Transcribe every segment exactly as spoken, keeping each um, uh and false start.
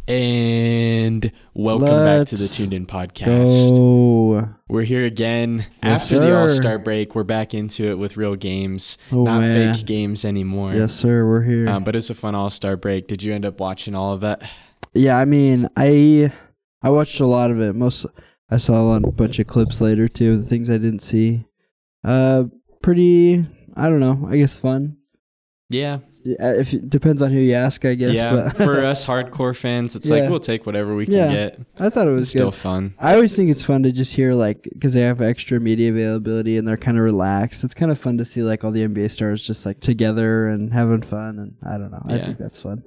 And welcome Let's back to the Tuned In Podcast. Go. We're here again Yes, after the sir. All-Star break. We're back into it with real games, Oh, not man. fake games anymore. Yes, sir. We're here. Um, but it's a fun All-Star break. Did you end up watching all of it? yeah, I mean, I I watched a lot of it. Most I saw a bunch of clips later too. The things I didn't see. Uh, pretty. I don't know. I guess fun. Yeah. Yeah, If it depends on who you ask, I guess. Yeah. But For us hardcore fans, it's Yeah. like we'll take whatever we can Yeah. get. I thought it was It's still good. fun. I always think it's fun to just hear, like, because they have extra media availability and they're kind of relaxed. It's kind of fun to see, like, all the N B A stars just, like, together and having fun. And I don't know. I Yeah. think that's fun.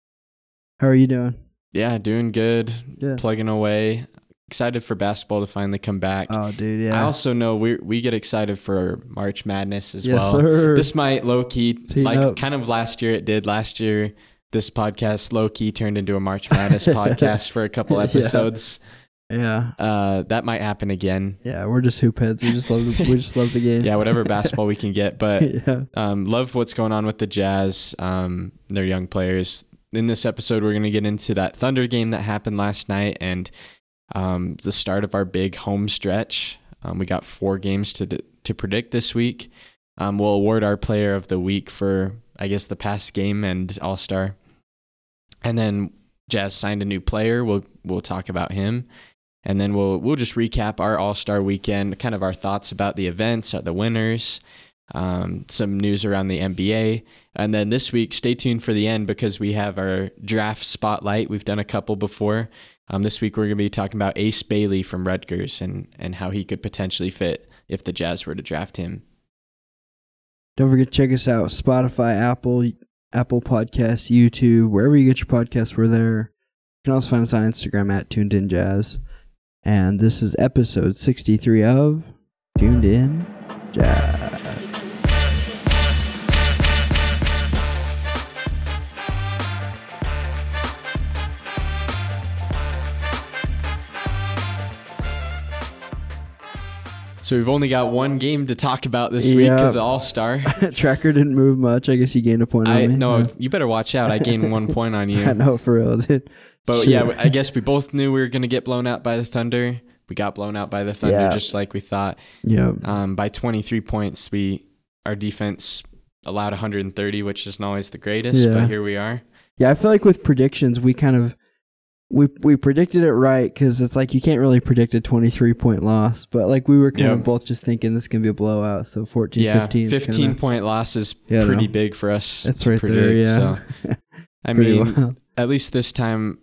How are you doing? Yeah, doing good. Yeah. Plugging away. Excited for basketball to finally come back. Oh, dude, yeah. I also know we we get excited for March Madness as yes, well. sir. This might low key, Heating like up. kind of last year it did. Last year, this podcast low key turned into a March Madness podcast for a couple Yeah. episodes. yeah. Uh, that might happen again. Yeah, we're just hoop heads. We just love the, we just love the game. Yeah, whatever basketball we can get. But yeah. um, love what's going on with the Jazz. Um, their young players. In this episode, we're going to get into that Thunder game that happened last night and um, the start of our big home stretch. Um, we got four games to to predict this week. Um, we'll award our player of the week for, I guess, the past game and All-Star. And then Jazz signed a new player. We'll we'll talk about him. And then we'll we'll just recap our All-Star weekend, kind of our thoughts about the events, the winners, um, some news around the N B A. And then this week, stay tuned for the end because we have our draft spotlight. We've done a couple before. Um, this week, we're going to be talking about Ace Bailey from Rutgers and, and how he could potentially fit if the Jazz were to draft him. Don't forget to check us out. Spotify, Apple, Apple Podcasts, YouTube, wherever you get your podcasts, we're there. You can also find us on Instagram at Tuned In Jazz. And this is episode sixty-three of Tuned In Jazz. So we've only got one game to talk about this week Yep. because of All-Star. Tracker didn't move much. I guess you gained a point I on me. No, Yeah. you better watch out. I gained one point on you. I know, for real, dude. But Sure. yeah, I guess we both knew we were going to get blown out by the Thunder. We got blown out by the Thunder Yeah. just like we thought. Yeah. Um, by twenty-three points, we our defense allowed one hundred thirty, which isn't always the greatest, Yeah. but here we are. Yeah, I feel like with predictions, we kind of we we predicted it right because it's like you can't really predict a twenty-three point loss, but like we were kind Yeah. of both just thinking this is gonna be a blowout. So fourteen, Yeah, fifteen, fifteen kinda, point loss is Yeah, I pretty know. big for us That's to right predict. there. Yeah, So I Pretty mean, wild. at least this time,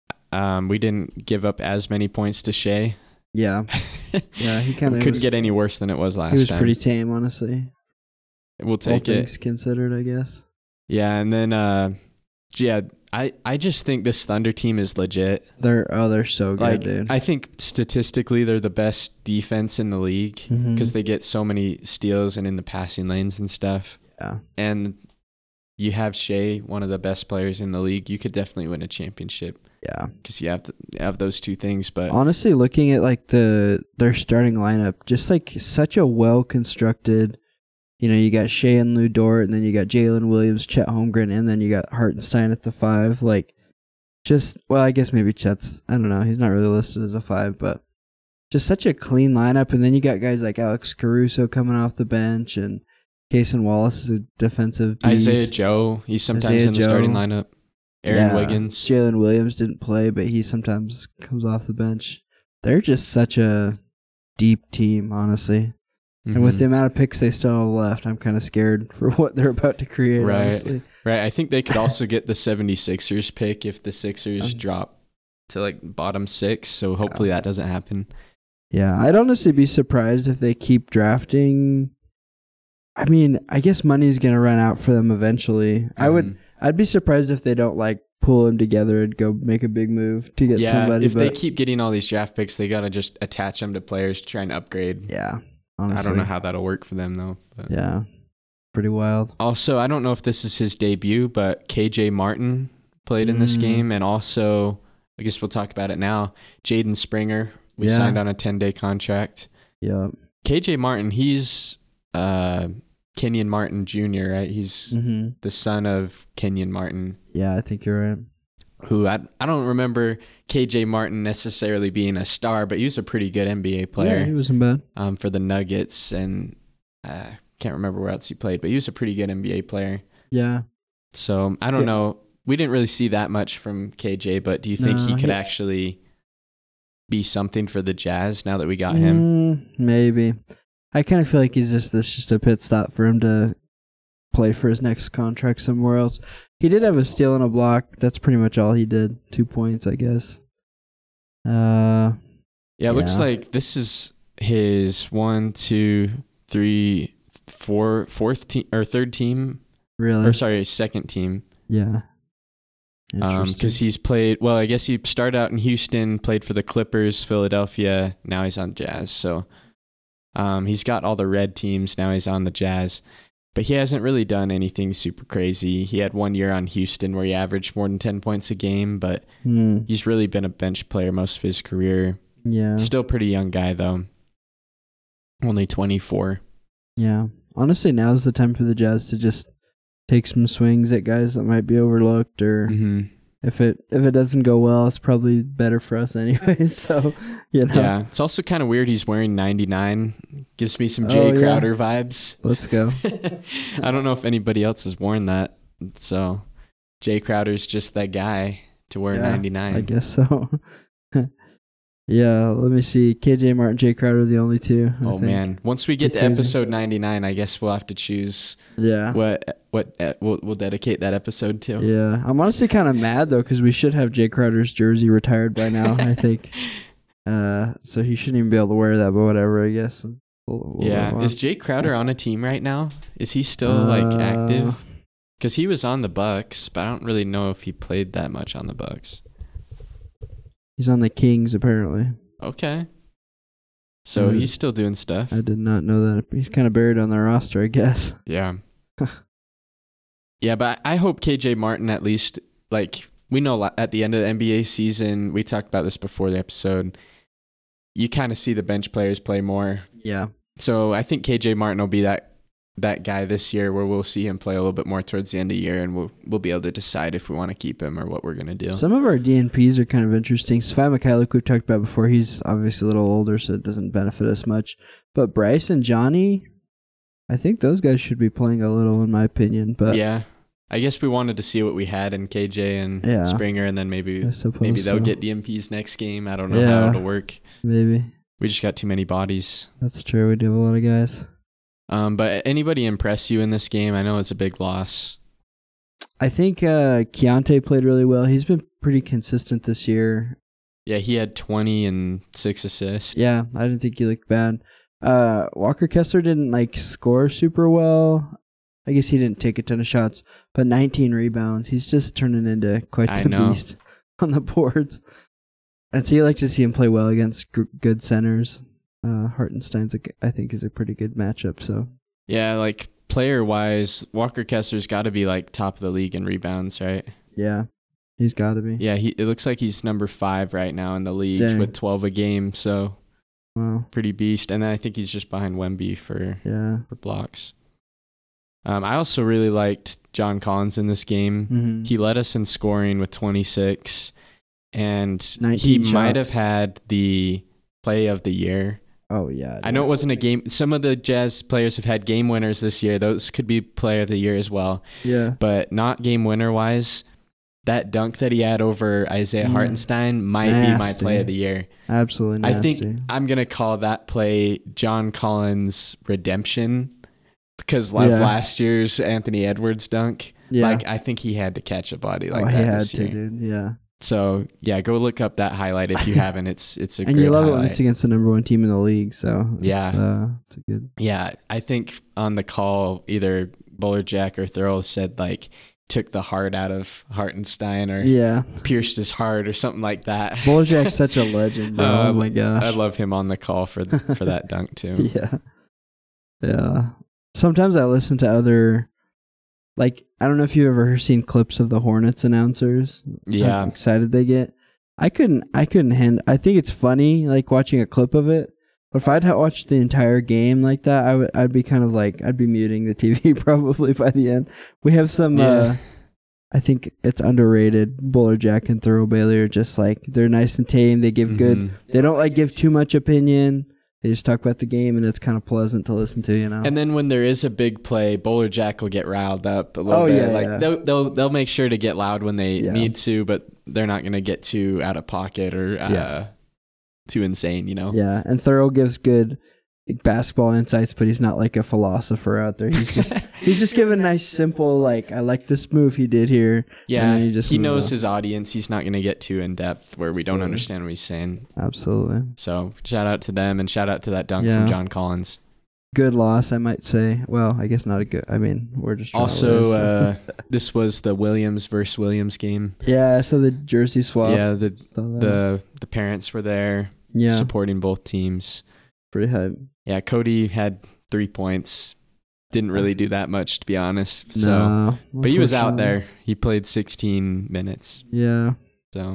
um, we didn't give up as many points to Shea. yeah, yeah. He kind of Couldn't was, get any worse than it was last he was time. pretty tame, honestly. We'll All take it. things considered, I guess. Yeah, and then uh, yeah, I I just think this Thunder team is legit. They're oh, they're so good, Like dude. I think statistically they're the best defense in the league Mhm. because they get so many steals and in the passing lanes and stuff. Yeah, And you have Shea, one of the best players in the league. You could definitely win a championship yeah. because you have the, you have those two things. But Honestly, looking at like the their starting lineup, just like such a well constructed. You know, you got Shea and Lou Dort, and then you got Jalen Williams, Chet Holmgren, and then you got Hartenstein at the five. Like, just well, I guess maybe Chet's. I don't know. He's not really listed as a five, but just such a clean lineup. And then you got guys like Alex Caruso coming off the bench, and Cason Wallace is a defensive beast. Isaiah Joe, he's sometimes Isaiah in the Joe. starting lineup. Aaron Yeah. Wiggins. Jalen Williams didn't play, but he sometimes comes off the bench. They're just such a deep team, honestly. And with Mhm. the amount of picks they still have left, I'm kind of scared for what they're about to create, Right. honestly. Right, I think they could also get the 76ers pick if the Sixers Um, drop to like bottom six. So hopefully that doesn't happen. Yeah, I'd honestly be surprised if they keep drafting. I mean, I guess money's going to run out for them eventually. I would, Mhm. I'd be surprised if they don't like pull them together and go make a big move to get Yeah, somebody. if but they keep getting all these draft picks, they got to just attach them to players to try and upgrade. yeah, honestly. I don't know how that'll work for them though. But. Yeah, pretty wild. Also, I don't know if this is his debut, but K J Martin played in this Mm. game, and also, I guess we'll talk about it now. Jaden Springer, we Yeah. signed on a ten-day contract. Yeah. K J Martin, he's uh, Kenyon Martin Junior, right? He's Mm-hmm. the son of Kenyon Martin. Yeah, I think you're right. who I I don't remember K J Martin necessarily being a star, but he was a pretty good N B A player. Yeah, he wasn't bad. Um, for the Nuggets, and uh, can't remember where else he played, but he was a pretty good N B A player. Yeah. So I don't Yeah. know. We didn't really see that much from K J, but do you think No, he could he- actually be something for the Jazz now that we got him? Mm, maybe. I kind of feel like he's just this just a pit stop for him to play for his next contract somewhere else. He did have a steal and a block. That's pretty much all he did. Two points, I guess. Uh, Yeah, it looks Yeah. like this is his one, two, three, four, fourth team or third team, really? or sorry, second team. Yeah. Um, because he's played. Well, I guess he started out in Houston, played for the Clippers, Philadelphia. Now he's on Jazz. So, um, he's got all the red teams. Now he's on the Jazz, but he hasn't really done anything super crazy. He had one year on Houston where he averaged more than ten points a game, but Hmm. he's really been a bench player most of his career. Yeah. Still pretty young guy though. Only twenty-four. Yeah. Honestly, now's the time for the Jazz to just take some swings at guys that might be overlooked, or Mm-hmm. if it if it doesn't go well, it's probably better for us anyway. So, you know. Yeah, it's also kind of weird he's wearing ninety-nine. Gives me some Jay Oh, yeah. Crowder vibes. Let's go. I don't know if anybody else has worn that. So Jay Crowder's just that guy to wear Yeah, ninety-nine. I guess so. Yeah, let me see. K J Martin, Jay Crowder, the only two. I Oh think. man! Once we get to Crazy. episode ninety-nine, I guess we'll have to choose Yeah. what what uh, we'll, we'll dedicate that episode to. Yeah. I'm honestly kind of mad though, because we should have Jay Crowder's jersey retired by now, I think. Uh, so he shouldn't even be able to wear that, but whatever, I guess. We'll, we'll Yeah. move on. Is Jay Crowder on a team right now? Is he still like Uh, active? Because he was on the Bucks, but I don't really know if he played that much on the Bucks. He's on the Kings, apparently. Okay. So Mm. he's still doing stuff. I did not know that. He's kind of buried on their roster, I guess. Yeah. Yeah, but I hope K J Martin at least, like, we know li- at the end of the N B A season, we talked about this before the episode, you kind of see the bench players play more. Yeah. So I think K J Martin will be that that guy this year where we'll see him play a little bit more towards the end of the year, and we'll we'll be able to decide if we want to keep him or what we're going to do. Some of our D N Ps are kind of interesting. Svi Mikhailuk, we've talked about before. He's obviously a little older, so it doesn't benefit us much. But Bryce and Johnny, I think those guys should be playing a little, in my opinion. But yeah. I guess we wanted to see what we had in K J and Yeah. Springer, and then maybe I suppose maybe they'll so. get D M Ps next game. I don't know Yeah. how it'll work. Maybe. We just got too many bodies. That's true. We do have a lot of guys. Um, but anybody impress you in this game? I know it's a big loss. I think uh, Keontae played really well. He's been pretty consistent this year. Yeah, he had twenty and six assists. Yeah, I didn't think he looked bad. Uh, Walker Kessler didn't like score super well. I guess he didn't take a ton of shots, but nineteen rebounds. He's just turning into quite I the know. beast on the boards. And so you like to see him play well against g- good centers. Uh, Hartenstein's, a g I think, is a pretty good matchup. So Yeah, like player wise, Walker Kessler's got to be like top of the league in rebounds, right? yeah, he's got to be. Yeah, he it looks like he's number five right now in the league Dang. with twelve a game, so Wow. pretty beast. And then I think he's just behind Wemby for Yeah. for blocks. Um, I also really liked John Collins in this game. Mm-hmm. He led us in scoring with twenty-six, and he nineteen might shots. have had the play of the year. Oh yeah. I know it wasn't a game. Some of the Jazz players have had game winners this year. Those could be player of the year as well, Yeah. but not game winner wise. That dunk that he had over Isaiah Mm. Hartenstein might be my Nasty. play of the year. Absolutely nasty. I think I'm going to call that play John Collins' redemption because of Yeah. last year's Anthony Edwards dunk. yeah. Like, I think he had to catch a body like oh, that he had this to, year. dude. Yeah. So, yeah, go look up that highlight if you haven't. It's it's a And great you love it highlight. when it's against the number one team in the league. So it's, Yeah. uh, it's a good. Yeah, I think on the call, either Buller Jack or Thurl said, like, took the heart out of Hartenstein or Yeah. pierced his heart or something like that. Bojack's such a legend, bro. Uh, oh my gosh. I love him on the call for for that dunk, too. Yeah. Yeah. Sometimes I listen to other, like, I don't know if you've ever seen clips of the Hornets announcers. Yeah. How excited they get. I couldn't, I couldn't hand, I think it's funny, like, watching a clip of it. But if I'd ha- watched the entire game like that, I would, I'd be kind of like, I'd be muting the T V probably by the end. We have some, Yeah. uh, I think it's underrated. Bowler Jack and Thurl Bailey are just like, they're nice and tame. They give good, Mhm. they don't like give too much opinion. They just talk about the game, and it's kind of pleasant to listen to, you know. And then when there is a big play, Bowler Jack will get riled up a little Oh, bit. yeah, like yeah. they'll they'll they'll make sure to get loud when they Yeah. need to, but they're not going to get too out of pocket or uh, Yeah. too insane, you know. Yeah, and Thurl gives good like, basketball insights, but he's not like a philosopher out there. He's just he's just giving nice, simple, like, I like this move he did here. Yeah, and then he just he moves knows on. his audience. He's not going to get too in depth where we don't Absolutely. understand what he's saying. Absolutely. So shout out to them and shout out to that dunk Yeah. from John Collins. Good loss, I might say. Well, I guess not a good. I mean, we're just trying to Also, lose, so. uh, this was the Williams versus Williams game. yeah. So the jersey swap. Yeah, the saw that. the the parents were there yeah, supporting both teams. pretty hype. Yeah, Cody had three points. Didn't really do that much, to be honest. So, No, but he was out unfortunately. there. He played sixteen minutes. Yeah, So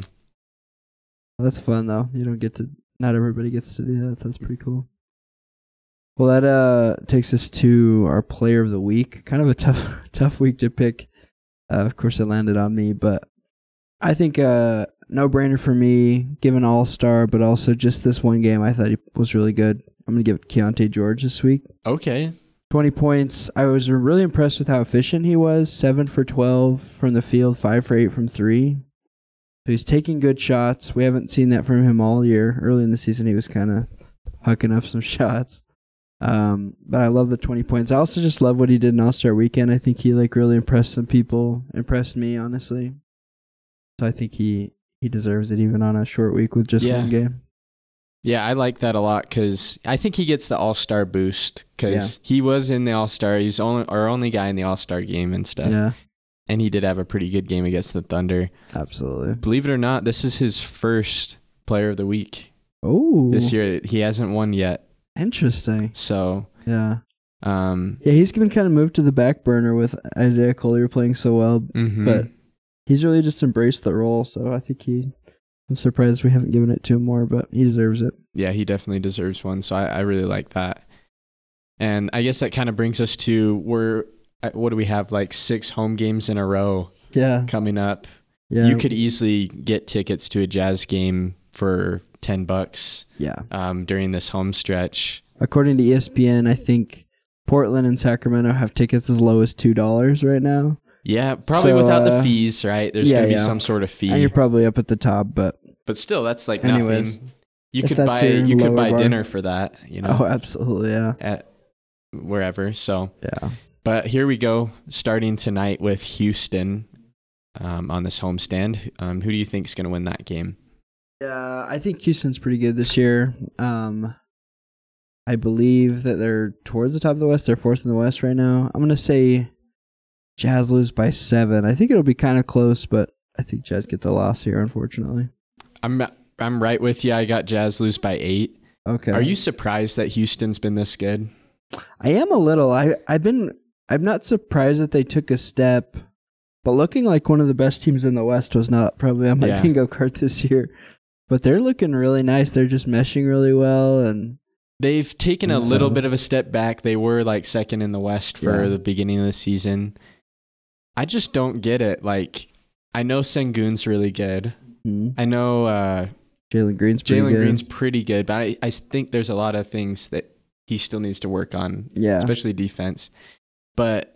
that's fun though. You don't get to. Not everybody gets to do that. So that's pretty cool. Well, that uh takes us to our player of the week. Kind of a tough, tough week to pick. Uh, of course, it landed on me, but I think uh, no brainer for me, given All Star, but also just this one game, I thought he was really good. I'm gonna give it Keontae George this week. okay, twenty points. I was really impressed with how efficient he was. seven for twelve from the field, five for eight from three. So he's taking good shots. We haven't seen that from him all year. Early in the season, he was kind of hucking up some shots. Um, but I love the twenty points. I also just love what he did in All-Star Weekend. I think he like really impressed some people, impressed me, honestly. So I think he, he deserves it even on a short week with just Yeah. one game. yeah, I like that a lot because I think he gets the All Star boost because he was in the All Star. He's only our only guy in the All Star game and stuff. Yeah, And he did have a pretty good game against the Thunder. absolutely. Believe it or not, this is his first Player of the Week Oh, this year. He hasn't won yet. interesting. So, Yeah. um, Yeah, he's been kind of moved to the back burner with Isaiah Collier playing so well, mhm. but he's really just embraced the role. So I think he, I'm surprised we haven't given it to him more, but he deserves it. yeah, he definitely deserves one. So I, I really like that. And I guess that kind of brings us to we're uh, what do we have like six home games in a row Yeah, coming up. yeah, You could easily get tickets to a Jazz game for ten bucks yeah. um, during this home stretch. According to E S P N, I think Portland and Sacramento have tickets as low as two dollars right now. Yeah, probably So, without the uh, fees, right? There's yeah, gonna be yeah. some sort of And you're fee, probably up at the top, but but still, that's like anyways, nothing. You if could that's buy your you could lower buy bar. dinner for that, you know, oh, absolutely, yeah, at wherever. So, yeah. but here we go, starting tonight with Houston um, on this homestand. Um, who do you think is going to win that game? Yeah, I think Houston's pretty good this year. Um, I believe that they're towards the top of the West. They're fourth in the West right now. I'm going to say Jazz lose by seven. I think it'll be kind of close, but I think Jazz get the loss here, unfortunately. I'm I'm right with you. I got Jazz lose by eight. Okay. Are you surprised that Houston's been this good? I am a little. I, I've been, I'm not surprised that they took a step, but looking like one of the best teams in the West was not probably on my Yeah. bingo card this year. But they're looking really nice. They're just meshing really well, and They've taken a And little so- bit of a step back. They were like second in the West for Yeah. the beginning of the season. I just don't get it. Like, I know Sengun's really good. hmm, I know uh, Jalen Green's pretty Jalen good. Green's pretty good, but I, I think there's a lot of things that he still needs to work on, yeah, especially defense. But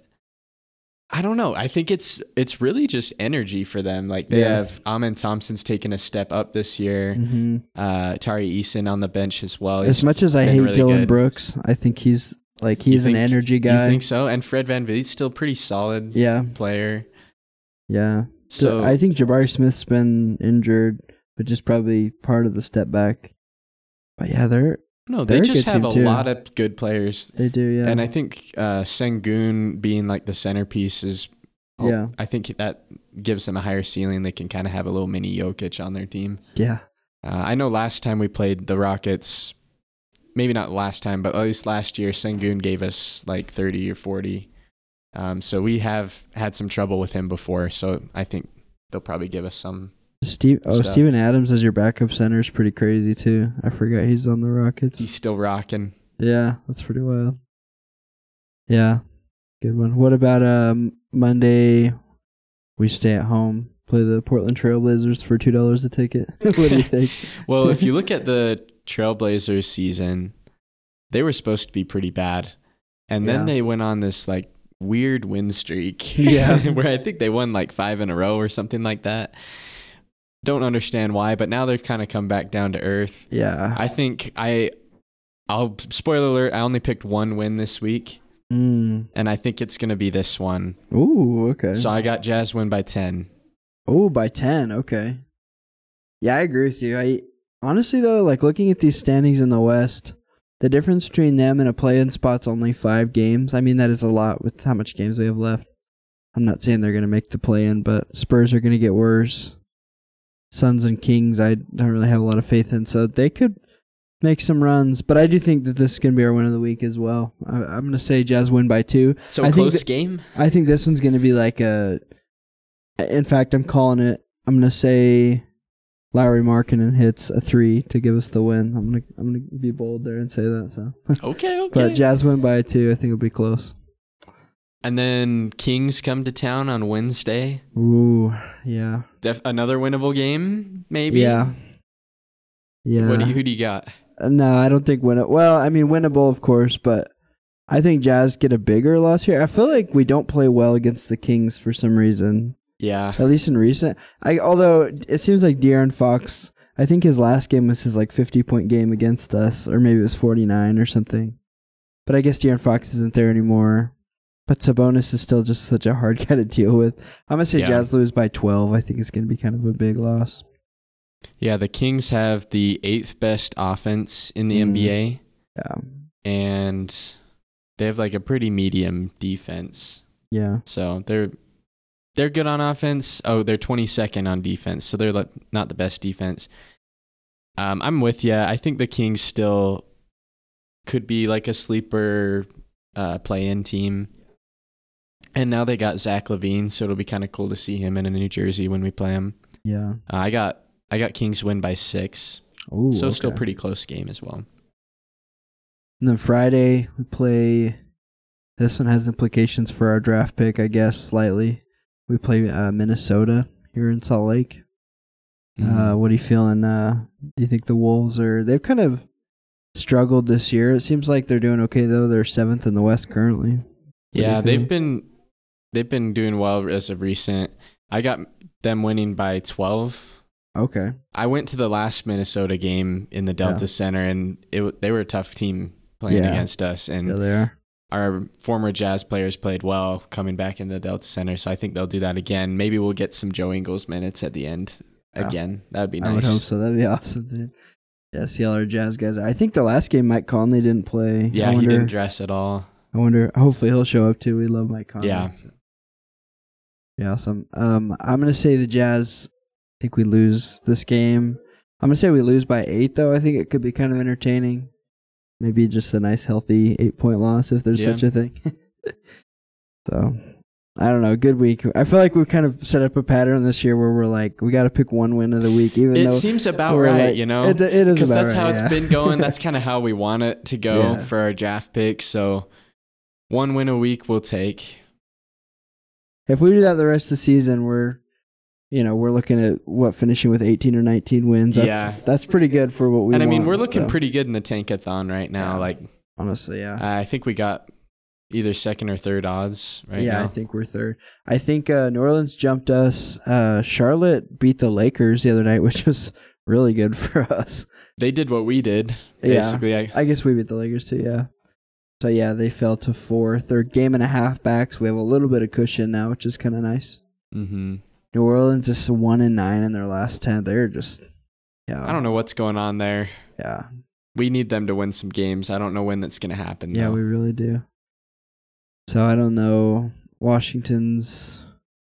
I don't know. I think it's it's really just energy for them. Like they Yeah. have Amen Thompson's taken a step up this year. hmm Uh, Tari Eason on the bench as well. As He's- much as I been hate really Dylan good. Brooks, I think he's like You he's an think- energy You guy. think so? And Fred VanVleet's still pretty solid Yeah, player. yeah. So So I think Jabari Smith's been injured, which is probably part of the step back. But yeah, they're no, they're they a just good have team a too. lot of good players. they do, yeah. And I think uh, Sengun being like the centerpiece is, oh, Yeah. I think that gives them a higher ceiling. They can kind of have a little mini Jokic on their team. yeah, Uh, I know last time we played the Rockets, maybe not last time, but at least last year, Sengun gave us like thirty or forty. Um, so we have had some trouble with him before. So I think they'll probably give us some. Steve. Oh, Stuff. Steven Adams as your backup center is pretty crazy too. I forgot he's on the Rockets. He's still rocking. Yeah, that's pretty wild. Yeah, good one. What about um Monday? we stay at home, play the Portland Trailblazers for two dollars a ticket. What do you think? Well, if you look at the Trailblazers season, they were supposed to be pretty bad. And then Yeah. they went on this like weird win streak. Yeah. Where I think they won like five in a row or something like that. Don't understand why, but now they've kind of come back down to earth. Yeah. I think I, I'll spoiler alert, I only picked one win this week, Mm. and I think it's going to be this one. Ooh, okay. So I got Jazz win by ten. Oh, by ten. Okay. Yeah, I agree with you. I honestly though, like looking at these standings in the West, the difference between them and a play-in spot's only five games. I mean, that is a lot with how much games we have left. I'm not saying they're going to make the play-in, but Spurs are going to get worse. Suns and Kings, I don't really have a lot of faith in, so they could make some runs. But I do think that this is going to be our win of the week as well. I, I'm going to say Jazz win by two. So I think close that- game? I think this one's going to be like a. In fact, I'm calling it. I'm going to say Lowry Markkinen hits a three to give us the win. I'm going to I'm going to be bold there and say that. So, Okay, okay. but Jazz win by two. I think it'll be close. And then Kings come to town on Wednesday. Ooh, yeah, Def- another winnable game, maybe? yeah, yeah. What do you, who do you got? Uh, No, I don't think win it. Well, I mean, winnable, of course, but I think Jazz get a bigger loss here. I feel like we don't play well against the Kings for some reason. Yeah. At least in recent. I although it seems like De'Aaron Fox, I think his last game was his like fifty point game against us, or maybe it was forty-nine or something. But I guess De'Aaron Fox isn't there anymore. But Sabonis is still just such a hard guy to deal with. I'm gonna say Yeah. Jazz lose by twelve. I think it's gonna be kind of a big loss. Yeah, the Kings have the eighth best offense in the Mm. N B A, Yeah, and they have like a pretty medium defense. yeah, So they're they're good on offense. Oh, they're twenty-second on defense, so they're like not the best defense. Um, I'm with you. I think the Kings still could be like a sleeper uh, play-in team. And now they got Zach LaVine, so it'll be kind of cool to see him in a New Jersey when we play him. yeah. Uh, I got I got Kings win by six, Ooh, so okay. still pretty close game as well. And then Friday we play. This one has implications for our draft pick, I guess, slightly. We play uh, Minnesota here in Salt Lake. Uh, what are you feeling? Uh, do you think the Wolves are? They've kind of struggled this year. It seems like they're doing okay though. They're seventh in the West currently. What do you Yeah, feel? they've been they've been doing well as of recent. I got them winning by twelve. Okay. I went to the last Minnesota game in the Delta Yeah. Center, and it w- they were a tough team playing Yeah. against us. And Yeah, they are. our former Jazz players played well coming back in the Delta Center, so I think they'll do that again. Maybe we'll get some Joe Ingles minutes at the end Yeah. again. That would be I nice. would hope so. That'd be awesome, dude. Yeah, see all our Jazz guys. I think the last game Mike Conley didn't play. Yeah, I he wonder, didn't dress at all. I wonder. Hopefully he'll show up too. We love Mike Conley. Yeah. Yeah, awesome. Um, I'm gonna say the Jazz. I think we lose this game. I'm gonna say we lose by eight, though. I think it could be kind of entertaining. Maybe just a nice, healthy eight-point loss if there's Yeah. such a thing. So, I don't know. Good week. I feel like we've kind of set up a pattern this year where we're like, we got to pick one win of the week, even It though seems about we're right, like- you know? It, it is Because about that's how right, it's yeah. been going. That's kind of how we want it to go Yeah. for our draft picks. So one win a week we'll take. If we do that the rest of the season, we're, you know, we're looking at what finishing with eighteen or nineteen wins. That's, Yeah. that's pretty good for what we. and I mean, want, we're looking so. pretty good in the tankathon right now. Yeah. Like, Honestly, yeah. I think we got either second or third odds right yeah, now. I think we're third. I think uh, New Orleans jumped us. Uh, Charlotte beat the Lakers the other night, which was really good for us. They did what we did, Yeah. basically. I, I guess we beat the Lakers too, yeah. So, yeah, they fell to fourth. They're a game and a half back, so we have a little bit of cushion now, which is kind of nice. mm-hmm. New Orleans is one and nine in their last ten. They're just, yeah. I don't know what's going on there. Yeah. We need them to win some games. I don't know when that's going to happen. Yeah, though. we really do. So I don't know. Washington's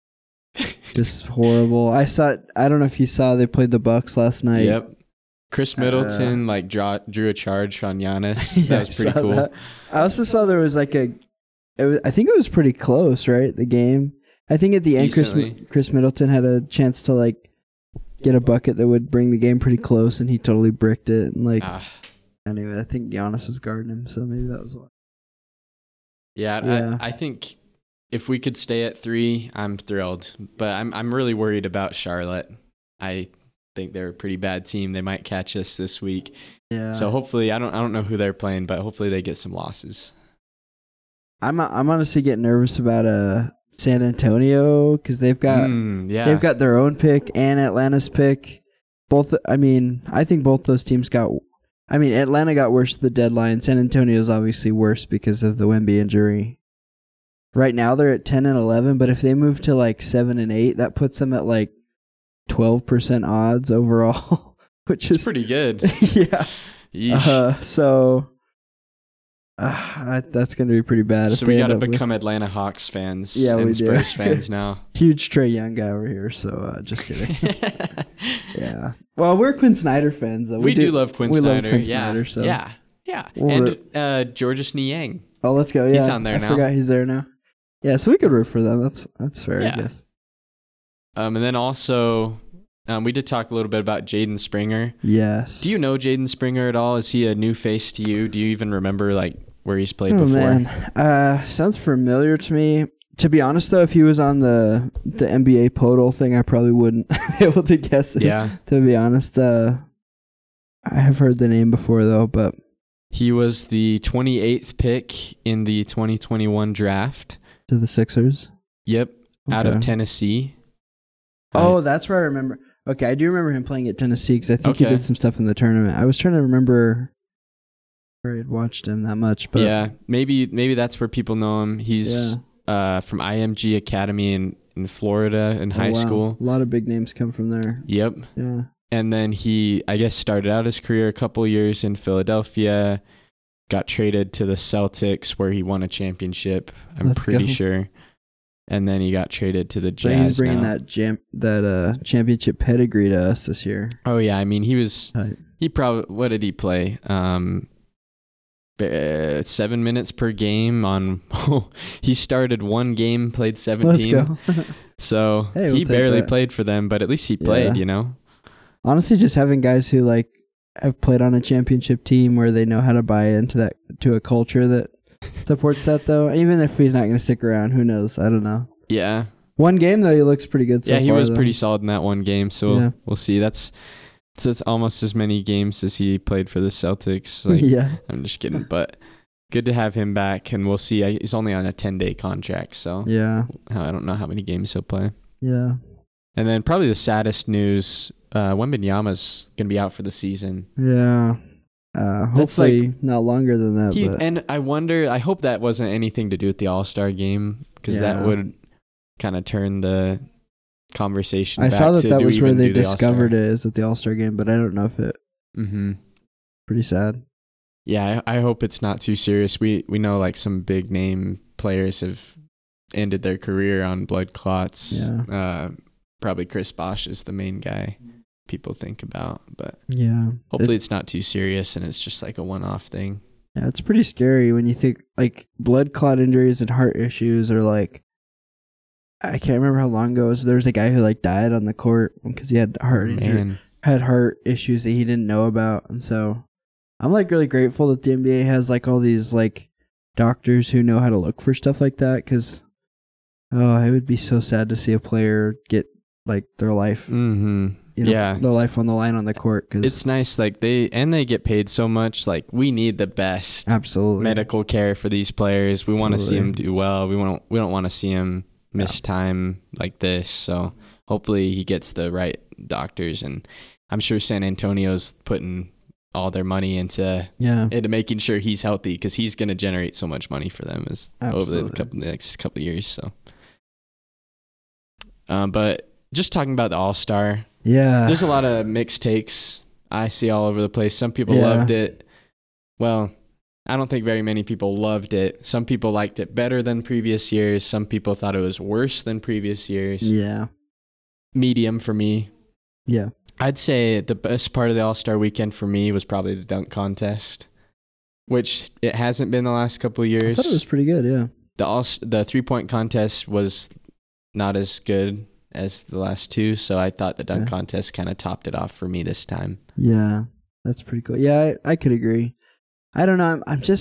just horrible. I saw. I don't know if you saw they played the Bucks last night. Yep. Chris Middleton like draw, drew a charge on Giannis. Yeah, That was I pretty saw cool. that. I also saw there was like a. It was, I think it was pretty close, right? The game. I think at the end, Chris, Decently. Chris Middleton had a chance to like get a bucket that would bring the game pretty close, and he totally bricked it. And like, Ah, anyway, I think Giannis was guarding him, so maybe that was why. yeah, Yeah. I, I think if we could stay at three, I'm thrilled. But I'm I'm really worried about Charlotte. I think they're a pretty bad team. They might catch us this week. Yeah. So hopefully, I don't I don't know who they're playing, but hopefully they get some losses. I'm I'm honestly getting nervous about uh San Antonio because they've got Mm, yeah. they've got their own pick and Atlanta's pick. Both, I mean, I think both those teams got. I mean, Atlanta got worse at the deadline. San Antonio's obviously worse because of the Wemby injury. Right now they're at ten and eleven, but if they move to like seven and eight, that puts them at like twelve percent odds overall, which It's is pretty good. yeah. Yeesh. Uh, so uh, that's going to be pretty bad. if So we they got to end up with- become Atlanta Hawks fans Yeah, we and do. Spurs fans now. huge Trae Young guy over here. So uh, just kidding. Yeah. Well, we're Quinn Snyder fans, though. we, do, love Quinn we love Snyder. Quinn yeah. Snyder, so- Yeah. Yeah. We'll and uh, Georges Niang. Oh, let's go. Yeah, He's on there I now. forgot he's there now. Yeah, so we could root for them. That's that's fair, Yeah. I guess. Um, and then also, um, we did talk a little bit about Jaden Springer. Yes. Do you know Jaden Springer at all? Is he a new face to you? Do you even remember like where he's played Oh before? man, uh, sounds familiar to me. To be honest, though, if he was on the the N B A Podol thing, I probably wouldn't be able to guess it. Yeah. To be honest, uh, I have heard the name before though, but He was the twenty-eighth pick in the twenty twenty-one draft. to the Sixers. Yep. Out of Okay. Tennessee. Oh, I- that's where I remember. Okay, I do remember him playing at Tennessee because I think he Okay. did some stuff in the tournament. I was trying to remember where I had watched him that much, but yeah. Maybe maybe that's where people know him. He's uh, from I M G Academy in, in Florida in Oh, high wow. school. A lot of big names come from there. Yep. Yeah. And then he, I guess, started out his career a couple years in Philadelphia, got traded to the Celtics where he won a championship, I'm Let's pretty go. sure. And then he got traded to the So Jazz. he's bringing now. that jam that uh championship pedigree to us this year. Oh, yeah. I mean, he was, Type. he probably, what did he play? Um, uh, seven minutes per game on, he started one game, played Let's seventeen. go. So Hey, we'll he take barely that. played for them, but at least he played, Yeah. you know? Honestly, just having guys who like have played on a championship team where they know how to buy into that to a culture that supports that though. Even if he's not going to stick around, who knows? I don't know. Yeah. One game though, he looks pretty good. So yeah, he far, was though. pretty solid in that one game, so Yeah. we'll, we'll see. That's it's, it's almost as many games as he played for the Celtics. Like, yeah. I'm just kidding, but good to have him back, and we'll see. I- He's only on a ten-day contract, so Yeah. I don't know how many games he'll play. Yeah. And then probably the saddest news, uh, Wembanyama's going to be out for the season. Yeah. Uh, That's hopefully not longer than that. He, but and I wonder, I hope that wasn't anything to do with the All-Star game, because that Yeah. would kind of turn the conversation I back saw that to that do was we where even they do the discovered All-Star? it is at the All Star game, but I don't know if it. Mm-hmm. Pretty sad. Yeah, I, I hope it's not too serious. We we know like some big name players have ended their career on blood clots. Yeah. Uh, probably Chris Bosh is the main guy people think about, but Yeah. hopefully It- it's not too serious and it's just like a one-off thing. Yeah, it's pretty scary when you think like blood clot injuries and heart issues are like. I can't remember how long ago it was. There was a guy who like died on the court because he had heart injury, Man, had heart issues that he didn't know about, and so I'm like really grateful that the N B A has like all these like doctors who know how to look for stuff like that. Because oh, it would be so sad to see a player get like their life, mm-hmm. you know, Yeah. their life on the line on the court. Because It's nice, like they and they get paid so much. Like we need the best absolutely medical care for these players. We want to see Absolutely. them do well. We want we don't want to see them miss time like this. So hopefully he gets the right doctors, and I'm sure San Antonio's putting all their money into yeah, into making sure he's healthy, because he's going to generate so much money for them as over the, Absolutely. couple, the next couple of years. So, um, but just talking about the All Star, yeah. there's a lot of mixed takes I see all over the place. Some people Yeah. loved it. Well, I don't think very many people loved it. Some people liked it better than previous years. Some people thought it was worse than previous years. yeah, Medium for me. yeah. I'd say the best part of the All-Star weekend for me was probably the dunk contest, which it hasn't been the last couple of I years. thought it was pretty good. Yeah, the all the three-point contest was not as good as the last two, so I thought the dunk Yeah. contest kind of topped it off for me this time. yeah. That's pretty cool. Yeah, I, I could agree. I don't know. I'm, I'm just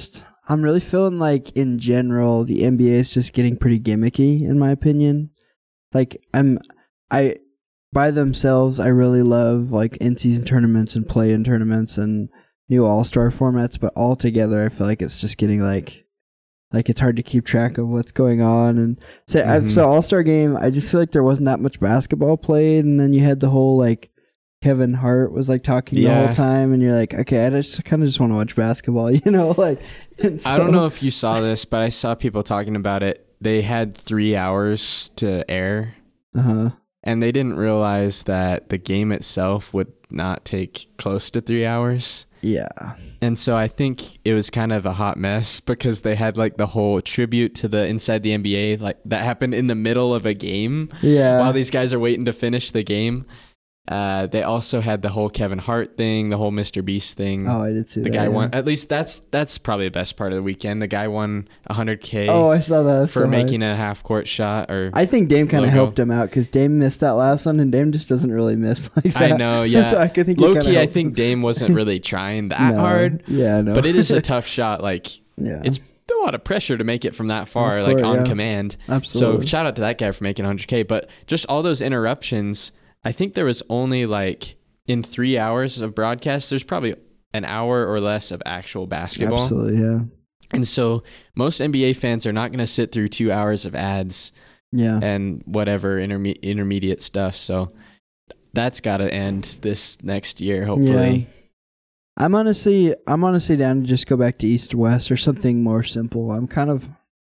I'm really feeling like in general the N B A is just getting pretty gimmicky in my opinion. Like I'm I by themselves I really love like in-season tournaments and play-in tournaments and new all-star formats, but all together I feel like it's just getting like like it's hard to keep track of what's going on. And so, mm-hmm. so all-star game, I just feel like there wasn't that much basketball played, and then you had the whole like Kevin Hart was like talking yeah. the whole time, and you're like, okay, I just kind of just want to watch basketball, you know? Like, so, I don't know if you saw this, but I saw people talking about it. They had three hours to air, uh-huh. and they didn't realize that the game itself would not take close to three hours. Yeah. And so I think it was kind of a hot mess because they had like the whole tribute to the Inside the N B A, like that happened in the middle of a game. Yeah. While these guys are waiting to finish the game. Uh, they also had the whole Kevin Hart thing, the whole Mister Beast thing. Oh, I did see the that. The guy yeah. won. At least that's that's probably the best part of the weekend. The guy won one hundred K. Oh, I saw that. For so making hard. a half court shot. Or I think Dame kind of helped him out because Dame missed that last one, and Dame just doesn't really miss like that. I know, yeah. so I could think Low-key, I think Dame wasn't really trying that no. hard. Yeah, no. But it is a tough shot. Like, yeah. it's a lot of pressure to make it from that far, course, like on yeah. command. Absolutely. So shout out to that guy for making one hundred K. But just all those interruptions, I think there was only like in three hours of broadcast, there's probably an hour or less of actual basketball. Absolutely, yeah. And so most N B A fans are not going to sit through two hours of ads yeah. and whatever interme- intermediate stuff. So that's got to end this next year, hopefully. Yeah. I'm honestly, I'm honestly down to just go back to East to West or something more simple. I'm kind of,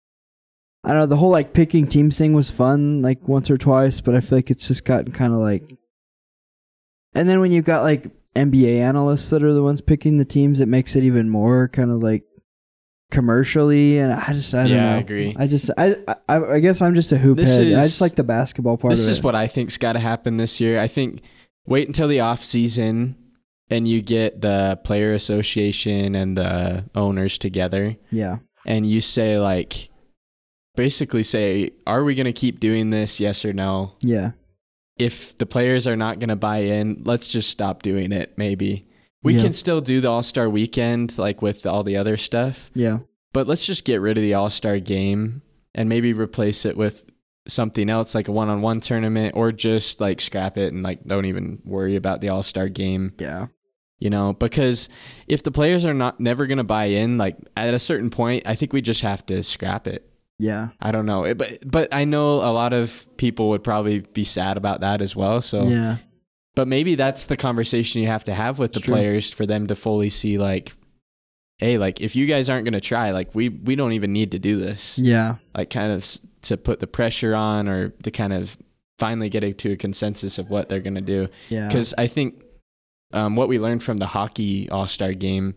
I don't know, the whole like picking teams thing was fun like once or twice, but I feel like it's just gotten kind of like, and then when you've got like N B A analysts that are the ones picking the teams, it makes it even more kind of like commercially. And I just, I don't yeah, know. I agree. I just, I, I, I guess I'm just a hoop This head. is- I just like the basketball part of it. This is what I think's got to happen this year. I think wait until the off season and you get the player association and the owners together. Yeah. And you say like, basically say, are we going to keep doing this? Yes or no? Yeah. If the players are not going to buy in, let's just stop doing it. Maybe we Yeah. can still do the All-Star weekend, like with all the other stuff, Yeah. but let's just get rid of the All-Star game and maybe replace it with something else like a one-on-one tournament, or just like scrap it and like don't even worry about the All-Star game. Yeah. You know, because if the players are not never going to buy in, like at a certain point, I think we just have to scrap it. Yeah. I don't know. It, but but I know a lot of people would probably be sad about that as well. So Yeah. but maybe that's the conversation you have to have with the It's true. players for them to fully see like, hey, like if you guys aren't going to try, like we we don't even need to do this. Yeah. Like kind of s- to put the pressure on, or to kind of finally get it to a consensus of what they're going to do. Yeah. Because I think um, what we learned from the hockey All-Star game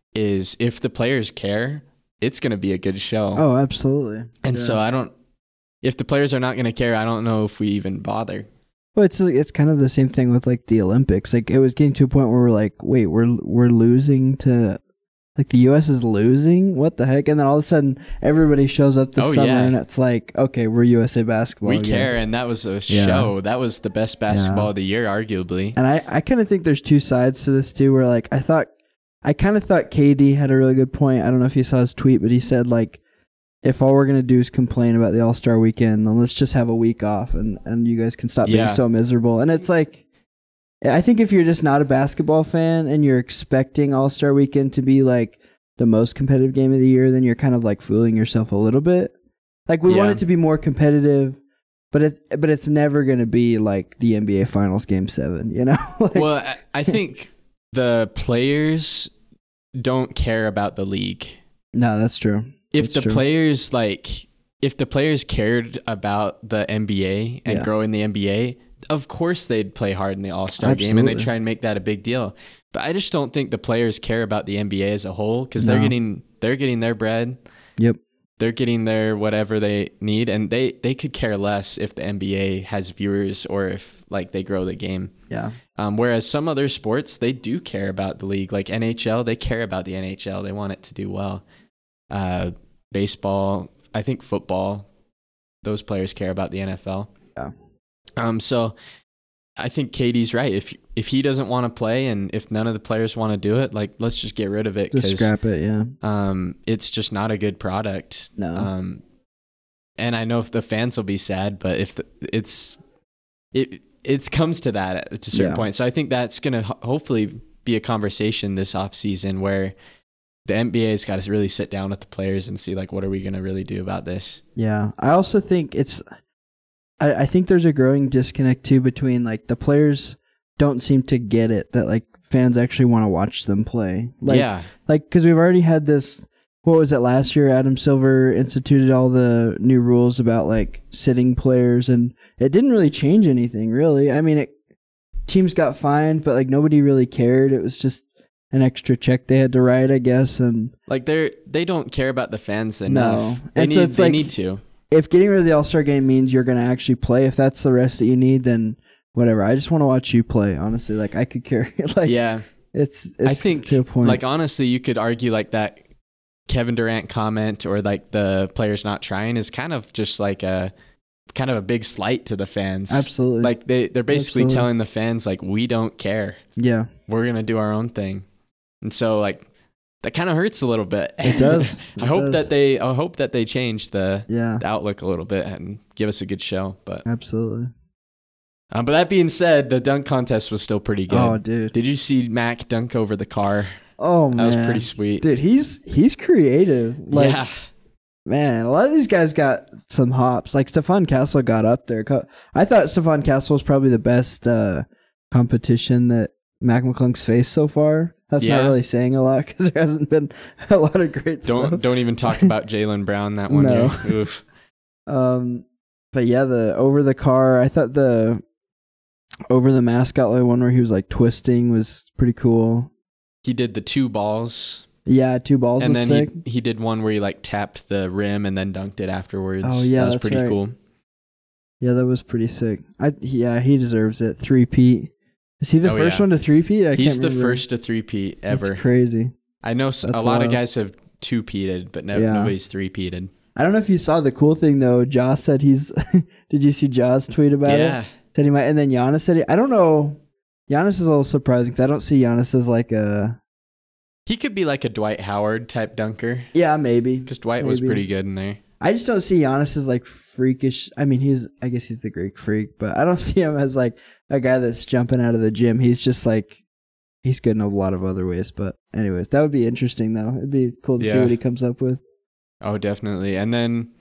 is if the players care, it's going to be a good show. Oh, absolutely. And Yeah. so I don't, if the players are not going to care, I don't know if we even bother. Well, it's it's kind of the same thing with like the Olympics. Like it was getting to a point where we're like, wait, we're we're losing to, like the U S is losing. What the heck? And then all of a sudden, everybody shows up this Oh, summer, yeah. and it's like, okay, we're U S A basketball. We again. care, and that was a Yeah. show. That was the best basketball Yeah. of the year, arguably. And I I kind of think there's two sides to this too. Where like I thought, I kind of thought K D had a really good point. I don't know if you saw his tweet, but he said like, if all we're gonna do is complain about the All-Star weekend, then let's just have a week off, and, and you guys can stop Yeah. being so miserable. And it's like, I think if you're just not a basketball fan and you're expecting All-Star weekend to be like the most competitive game of the year, then you're kind of like fooling yourself a little bit. Like we want Yeah. it to be more competitive, but it's but it's never gonna be like the N B A Finals Game Seven, you know? like, Well, I, I think the players don't care about the league. no, that's true. If That's the true. players like, if the players cared about the N B A and Yeah. growing the N B A, of course they'd play hard in the All-Star game and they Absolutely. try and make that a big deal. But I just don't think the players care about the N B A as a whole, because they're No. getting they're getting their bread. Yep. They're getting their whatever they need, and they, they could care less if the N B A has viewers or if like they grow the game. Yeah. Um, whereas some other sports, they do care about the league, like N H L. They care about the N H L. They want it to do well. Uh, baseball, I think football, those players care about the N F L. Yeah. Um. So I think K D's right. If if he doesn't want to play and if none of the players want to do it, like let's just get rid of it. Just scrap it, yeah. Um, it's just not a good product. No. Um, and I know if the fans will be sad, but if the, it's it it comes to that at a certain Yeah. point. So I think that's gonna ho- hopefully be a conversation this offseason where the N B A's got to really sit down with the players and see like what are we gonna really do about this. Yeah. I also think it's I, I think there's a growing disconnect too between like the players don't seem to get it that like fans actually want to watch them play. Like, yeah. Like, because we've already had this, what was it last year? Adam Silver instituted all the new rules about like sitting players, and it didn't really change anything, really. I mean, it, teams got fined, but like nobody really cared. It was just an extra check they had to write, I guess. And like they're they don't care about the fans enough. No. They And need so it's they like- need to. if getting rid of the All Star game means you're going to actually play, if that's the rest that you need, then whatever. I just want to watch you play, honestly. Like, I could care. like, Yeah. It's, it's I think to a point. like honestly you could argue like that Kevin Durant comment or like the players not trying is kind of just like a kind of a big slight to the fans. Absolutely. Like they they're basically Absolutely. telling the fans like we don't care. yeah, We're going to do our own thing. And so like that kind of hurts a little bit. it does. I It hope does. that they I hope that they change the, Yeah, the outlook a little bit and give us a good show, but absolutely. um, but that being said, the dunk contest was still pretty good. Oh, dude. Did you see Mac dunk over the car? Oh, man. That was pretty sweet. Dude, he's he's creative. Like, yeah. man, a lot of these guys got some hops. Like, Stephon Castle got up there. Co- I thought Stephon Castle was probably the best uh, competition that Mac McClung's faced so far. That's Yeah. not really saying a lot because there hasn't been a lot of great Don't stuff. don't even talk about Jaylen Brown that one No. year. Oof. Um, but yeah, the over the car. I thought the over the mascot line one where he was like twisting was pretty cool. He did the two balls, Yeah, two balls and was then sick. he he did one where he like tapped the rim and then dunked it afterwards. Oh, yeah, that was that's pretty right. cool. Yeah, that was pretty sick. I yeah, he deserves it. Three peat. Is he the Oh, first yeah. one to three peat? I He's can't the remember. first to three-peat ever. That's crazy. I know s- a That's lot of wild. guys have two-peated, but no, Yeah. nobody's three-peated. I don't know if you saw the cool thing though. Josh said he's. Did you see Josh tweet about it? Yeah. Said he might, and then Giannis said he. I don't know. Giannis is a little surprising because I don't see Giannis as like a. He could be like a Dwight Howard type dunker Yeah, maybe. because Dwight was Maybe. pretty good in there. I just don't see Giannis as like freakish. I mean, he's. I guess he's the Greek freak, but I don't see him as like a guy that's jumping out of the gym. He's just like. He's good in a lot of other ways, but anyways, that would be interesting though. It'd be cool to see Yeah. what he comes up with. Oh, definitely. And then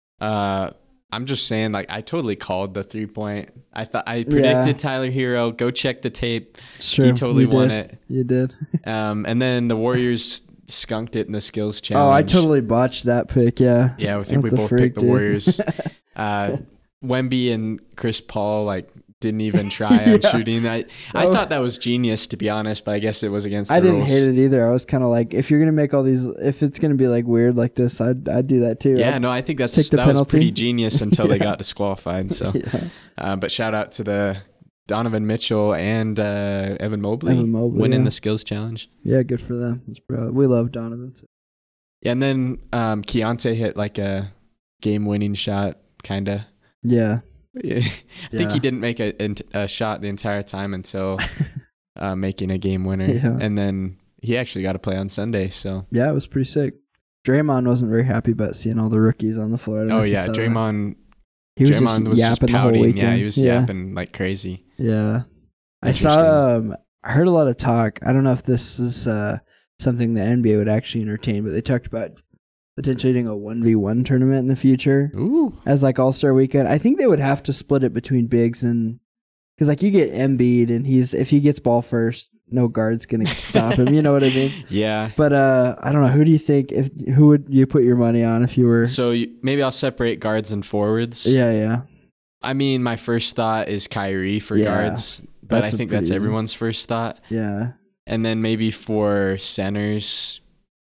uh, I'm just saying, like, I totally called the three-point. I thought I predicted Yeah. Tyler Hero. Go check the tape. Sure, He totally you won did. it. You did. Um, and then the Warriors skunked it in the skills Oh, challenge. I totally botched that pick. Yeah. Yeah, I think What we the both freak, picked the dude? Warriors. uh, Wemby and Chris Paul like didn't even try on Yeah. shooting. I I Oh. thought that was genius, to be honest, but I guess it was against the I didn't rules. hate it either. I was kind of like, if you're gonna make all these, if it's gonna be like weird like this, I'd I'd do that too. Yeah, I'd- no, I think that's take the that was penalty. pretty genius until they Yeah. got disqualified. So, yeah. uh, but shout out to the Donovan Mitchell and uh, Evan Mobley, Evan Mobley, winning yeah. the skills challenge. Yeah, good for them. It's bro. We love Donovan. So. Yeah, and then um, Keontae hit like a game-winning shot, kind of. Yeah. I think Yeah. he didn't make a, a shot the entire time until uh, making a game winner, Yeah. and then he actually got to play on Sunday. So, Yeah, it was pretty sick. Draymond wasn't very happy about seeing all the rookies on the floor. I don't know oh if you yeah, saw that. Draymond, He was Draymond just was just yapping the whole pouting. weekend. Yeah, he was yeah. yapping like crazy. Yeah. I Interesting. saw, um, I heard a lot of talk. I don't know if this is uh, something the N B A would actually entertain, but they talked about potentially doing a one v one tournament in the future Ooh, as like All-Star weekend. I think they would have to split it between bigs and, because like you get Embiid and he's, if he gets ball first, no guard's going to stop him. You know what I mean? yeah. But uh, I don't know. Who do you think, if who would you put your money on if you were? So you, maybe I'll separate guards and forwards. Yeah, yeah. I mean, my first thought is Kyrie for Yeah, guards, but that's I a think that's pretty- everyone's first thought. Yeah. And then maybe for centers,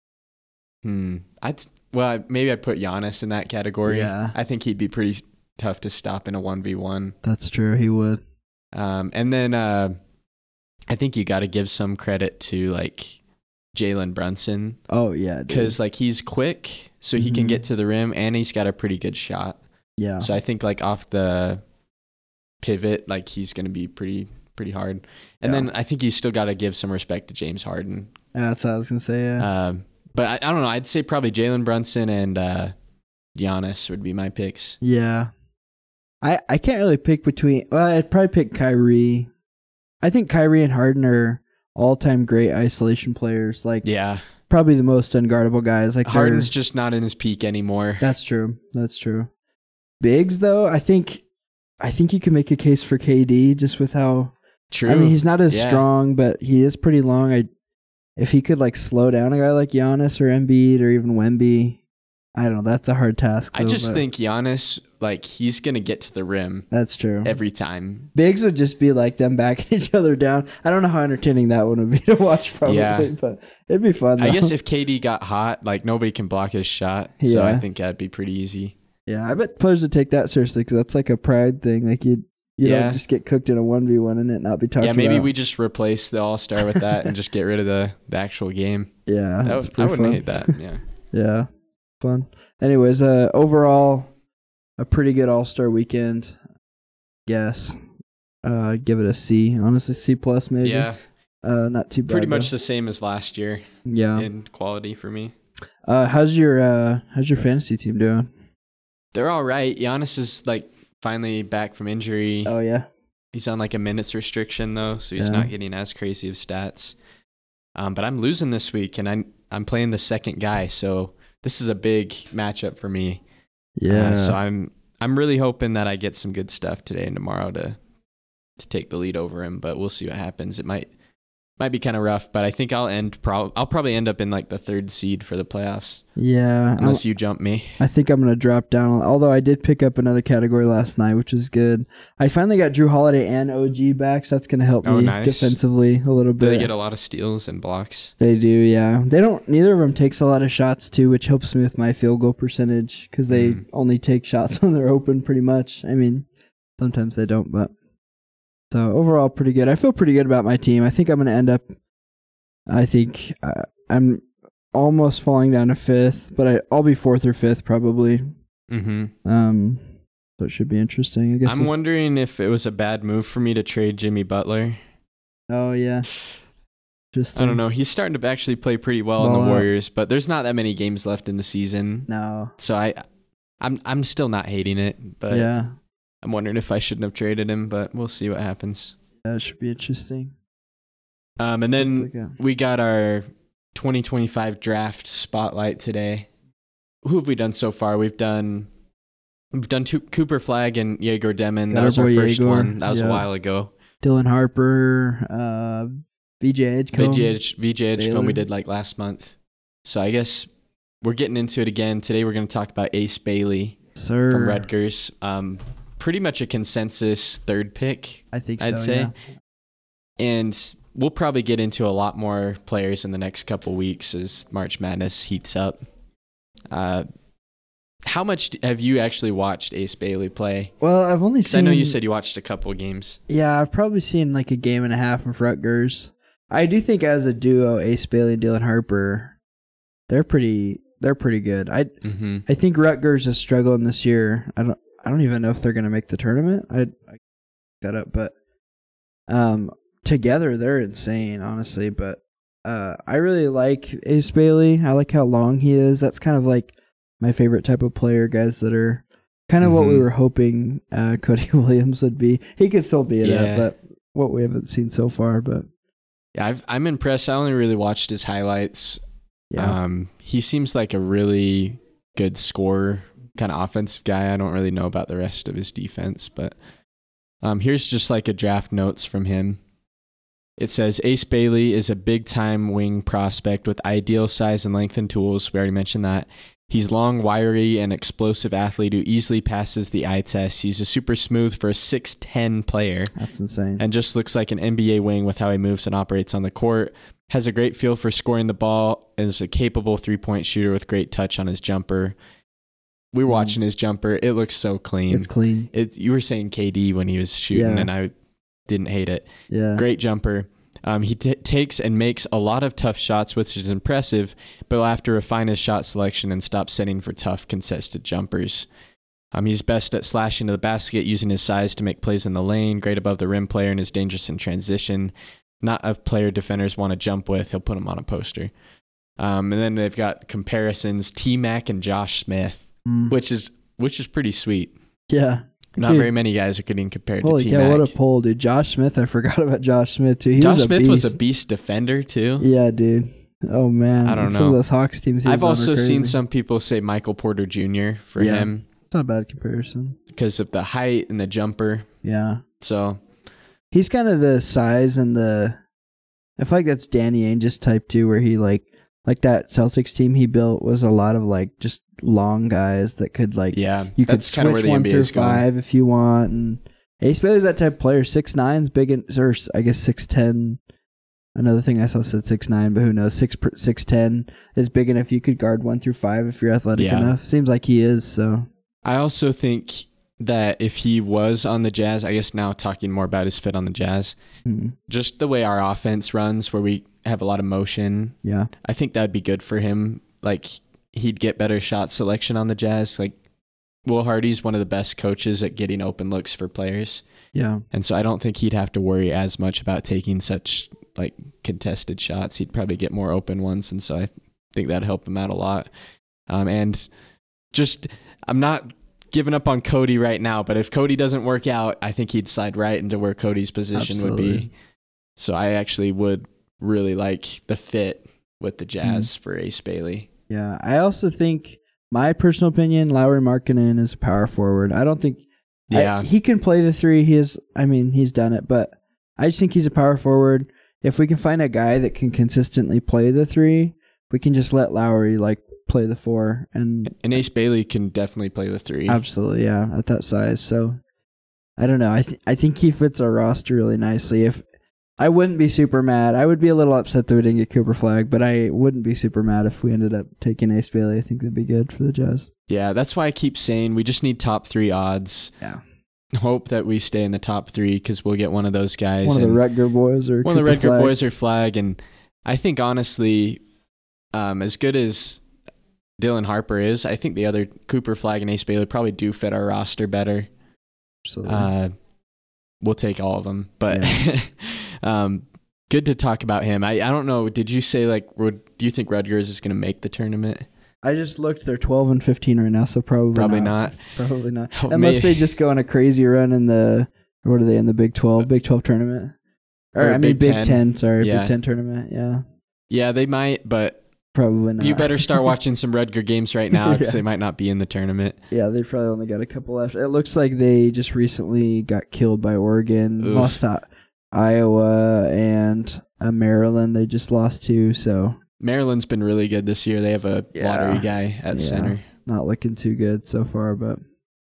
hmm, I'd well maybe I'd put Giannis in that category. Yeah. I think he'd be pretty tough to stop in a one v one. That's true. He would. Um, and then uh, I think you got to give some credit to like Jalen Brunson Oh, yeah. dude. because like he's quick, so he can Mhm. get to the rim, and he's got a pretty good shot. Yeah. So I think like off the pivot, like he's going to be pretty pretty hard. And Yeah. then I think he's still got to give some respect to James Harden. Yeah, that's what I was gonna say. Yeah. Um, but I, I don't know. I'd say probably Jalen Brunson and uh, Giannis would be my picks. Yeah. I I can't really pick between. Well, I'd probably pick Kyrie. I think Kyrie and Harden are all-time great isolation players. Like, Yeah, probably the most unguardable guys. Like, they're- Harden's just not in his peak anymore. That's true. That's true. Bigs, though, I think, I think you can make a case for K D just with how. True. I mean, he's not as Yeah. strong, but he is pretty long. I, if he could like slow down a guy like Giannis or Embiid or even Wemby, I don't know. That's a hard task. I though, just but think Giannis, like, he's going to get to the rim that's true. every time. Bigs would just be like them backing each other down. I don't know how entertaining that one would be to watch, probably, Yeah. but it'd be fun. I though. guess if K D got hot, like, nobody can block his shot. So Yeah. I think that'd be pretty easy. Yeah, I bet players would take that seriously because that's like a pride thing. Like you, you Yeah. don't just get cooked in a one v one and it not be talked Yeah, maybe about. we just replace the All Star with that and just get rid of the, the actual game. Yeah, That that's would, I pretty wouldn't fun. hate that. Yeah. Yeah, fun. Anyways, uh, overall, a pretty good All Star weekend. Yes, uh, give it a C. Honestly, C plus maybe. Yeah. uh, not too bad. Pretty much though. the same as last year Yeah. in quality for me. Uh, how's your uh, how's your fantasy team doing? They're all right. Giannis is like finally back from injury. Oh yeah. He's on like a minutes restriction though, so he's Yeah. not getting as crazy of stats. Um, but I'm losing this week, and I'm I'm playing the second guy, so this is a big matchup for me. Yeah. Uh, so I'm I'm really hoping that I get some good stuff today and tomorrow to to take the lead over him. But we'll see what happens. It might might be kind of rough, but I think I'll end. Pro- I'll probably end up in like the third seed for the playoffs, yeah. unless you jump me. I think I'm gonna drop down. Although I did pick up another category last night, which is good. I finally got Drew Holiday and O G back, so that's gonna help Oh, me nice. defensively a little Do bit. they get a lot of steals and blocks? They do, yeah. They don't. Neither of them takes a lot of shots too, which helps me with my field goal percentage because they Mm. only take shots when they're open, pretty much. I mean, sometimes they don't, but so overall, pretty good. I feel pretty good about my team. I think I'm gonna end up. I think uh, I'm almost falling down to fifth, but I, I'll be fourth or fifth probably. Mm-hmm. Um, so it should be interesting. I guess. I'm this- wondering if it was a bad move for me to trade Jimmy Butler. Oh yeah. Just I don't know. He's starting to actually play pretty well Ball in the out. Warriors, but there's not that many games left in the season. No. So I, I'm I'm still not hating it, but yeah. I'm wondering if I shouldn't have traded him. But we'll see what happens. That should be interesting. Um, and then It's like a- we got our twenty twenty-five draft spotlight today. Who have we done so far? We've done we've done two, Cooper Flag and Yegor Demon. Got That our was our boy first Yegor, one. That was yeah. a while ago. Dylan Harper, uh, V J Edgecombe. V J H- V J Edgecombe Baylor. we did like last month. So I guess we're getting into it again. Today we're going to talk about Ace Bailey Sir. from Rutgers. Um, pretty much a consensus third pick, I think I'd so, say. yeah. And we'll probably get into a lot more players in the next couple weeks as March Madness heats up. Uh, how much d- have you actually watched Ace Bailey play? Well, I've only 'Cause I seen. know you said you watched a couple games. Yeah, I've probably seen like a game and a half of Rutgers. I do think as a duo, Ace Bailey and Dylan Harper, they're pretty. They're pretty good. I Mm-hmm. I think Rutgers is struggling this year. I don't. I don't even know if they're going to make the tournament. I I looked that up, but um, together they're insane, honestly. But uh, I really like Ace Bailey. I like how long he is. That's kind of like my favorite type of player, guys that are kind of what we Mhm. were hoping uh, Cody Williams would be. He could still be Yeah. that, but what we haven't seen so far. But Yeah, I've, I'm impressed. I only really watched his highlights. yeah, Um, he seems like a really good scorer, kind of offensive guy. I don't really know about the rest of his defense, but um, here's just like a draft notes from him. It says Ace Bailey is a big time wing prospect with ideal size and length and tools. We already mentioned that. He's long, wiry, and explosive athlete who easily passes the eye test. He's a super smooth for a six ten player that's insane. and just looks like an N B A wing with how he moves and operates on the court. Has a great feel for scoring the ball, is a capable three-point shooter with great touch on his jumper. We were Mm. watching his jumper. It looks so clean. It's clean. It, you were saying K D when he was shooting, Yeah. and I didn't hate it. Yeah, Great jumper. Um, he t- takes and makes a lot of tough shots, which is impressive, but will have to refine his shot selection and stop setting for tough, contested jumpers. Um, he's best at slashing to the basket, using his size to make plays in the lane, great above the rim player, and is dangerous in transition. Not a player defenders want to jump with. He'll put him on a poster. Um, and then they've got comparisons, T-Mac and Josh Smith, mm. which is which is pretty sweet. Yeah. Not dude. very many guys are getting compared Holy to T-Mac. Yeah, what a pull, dude. Josh Smith, I forgot about Josh Smith, too. He Josh was a Smith beast. was a beast defender, too. Yeah, dude. Oh, man. I don't Some know. of those Hawks teams. I've also seen some people say Michael Porter Junior for yeah. him. It's not a bad comparison. Because of the height and the jumper. Yeah. So. He's kind of the size and the... I feel like that's Danny Ainge's type, too, where he, like... Like that Celtics team he built was a lot of, like, just long guys that could, like... Yeah, you could that's kind of where switch the one N B A through is going. five if you want. And Ace Bailey's that type of player. six nine's big, in, or I guess six ten. Another thing I saw said six nine, but who knows? six six ten is big enough you could guard one through five if you're athletic yeah. enough. Seems like he is, so... I also think that if he was on the Jazz, I guess now talking more about his fit on the Jazz, mm-hmm. just the way our offense runs where we have a lot of motion, yeah, I think that'd be good for him. Like, he'd get better shot selection on the Jazz. Like, Will Hardy's one of the best coaches at getting open looks for players. Yeah. And so I don't think he'd have to worry as much about taking such, like, contested shots. He'd probably get more open ones, and so I think that'd help him out a lot. Um, and just, I'm not giving up on Cody right now, but if Cody doesn't work out, I think he'd slide right into where Cody's position Absolutely. would be. So I actually would really like the fit with the Jazz mm. for Ace Bailey. Yeah, I also think, my personal opinion, Lauri Markkanen is a power forward. I don't think yeah I, he can play the three. He is, I mean, he's done it, but I just think he's a power forward. If we can find a guy that can consistently play the three, we can just let Lauri like play the four. And and Ace Bailey can definitely play the three. Absolutely, yeah, at that size. So I don't know. I th- I think he fits our roster really nicely. If I wouldn't be super mad. I would be a little upset that we didn't get Cooper Flag, but I wouldn't be super mad if we ended up taking Ace Bailey. I think that'd be good for the Jazz. Yeah, that's why I keep saying we just need top three odds. Yeah. Hope that we stay in the top three because we'll get one of those guys. One of the Rutger boys or one Cooper of the Rutger Flag. boys or Flag. And I think, honestly, um, as good as Dylan Harper is, I think the other Cooper Flag and Ace Bailey probably do fit our roster better. Absolutely. Uh, we'll take all of them. But yeah. um, good to talk about him. I, I don't know. Did you say, like, would, do you think Rutgers is going to make the tournament? I just looked. They're twelve and fifteen right now, so probably probably not. not. Probably not. Oh, Unless maybe. they just go on a crazy run in the, what are they, in the Big twelve? Big twelve tournament? Or, Or I mean, Big Big ten. ten, sorry. Yeah. Big ten tournament, yeah. Yeah, they might, but Probably not. you better start watching some Rutger games right now because Yeah. they might not be in the tournament. Yeah, they probably only got a couple left. It looks like they just recently got killed by Oregon, Oof. lost to Iowa, and uh, Maryland they just lost to, so Maryland's been really good this year. They have a Yeah. lottery guy at Yeah. center. not looking too good so far, but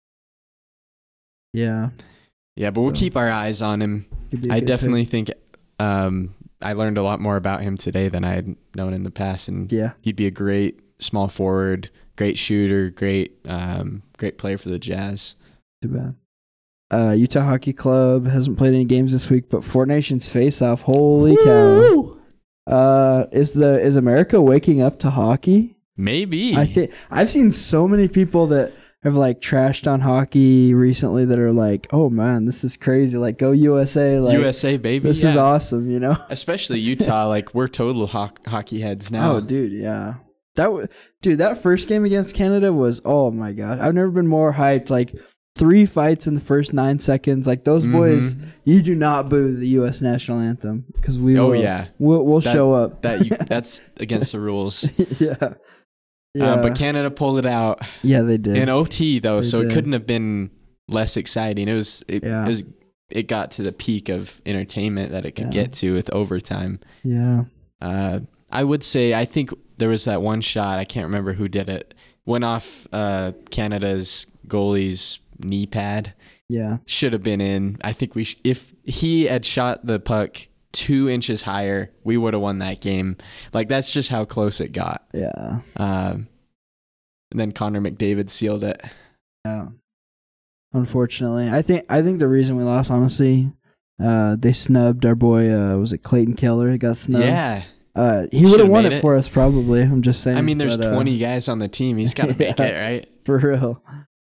yeah. Yeah, but we'll So, keep our eyes on him. could be a I good definitely think um, I learned a lot more about him today than I had known in the past, and pick. Yeah, he'd be a great small forward, great shooter, great um, great player for the Jazz. too bad. Uh, Utah Hockey Club hasn't played any games this week, but Four Nations face-off. Holy cow! Uh, is the is America waking up to hockey? Maybe. I think I've seen so many people that have like trashed on hockey recently that are like, "Oh man, this is crazy! Like, go U S A! Like, U S A, baby. this yeah. is awesome!" You know? Especially Utah. Like, we're total ho- hockey heads now. Oh, dude, yeah. That w- dude, that first game against Canada was, oh my god, I've never been more hyped. Like three fights in the first nine seconds. Like those Mhm. boys, you do not boo the U S national anthem because we. Oh, will, yeah. we'll we'll That- show up. That you, that's against the rules. yeah. Yeah. Uh, but Canada pulled it out yeah, they did. in O T though, They so it did. couldn't have been less exciting. It was. It, Yeah. it was. It got to the peak of entertainment that it could Yeah. get to with overtime. yeah. Uh, I would say I think there was that one shot. I can't remember who did it. Went off uh, Canada's goalie's knee pad. Yeah. Should have been in. I think we. Sh- if he had shot the puck two inches higher, we would have won that game. Like that's just how close it got. Yeah. Um, and then Connor McDavid sealed it. Yeah. Unfortunately, I think I think the reason we lost, honestly, uh, they snubbed our boy. Uh, was it Clayton Keller? He got snubbed. Yeah. Uh, he would have Should've won made it, it. for us, probably. I'm just saying. I mean, there's but, uh, twenty guys on the team. He's got to make yeah. it, right? for real.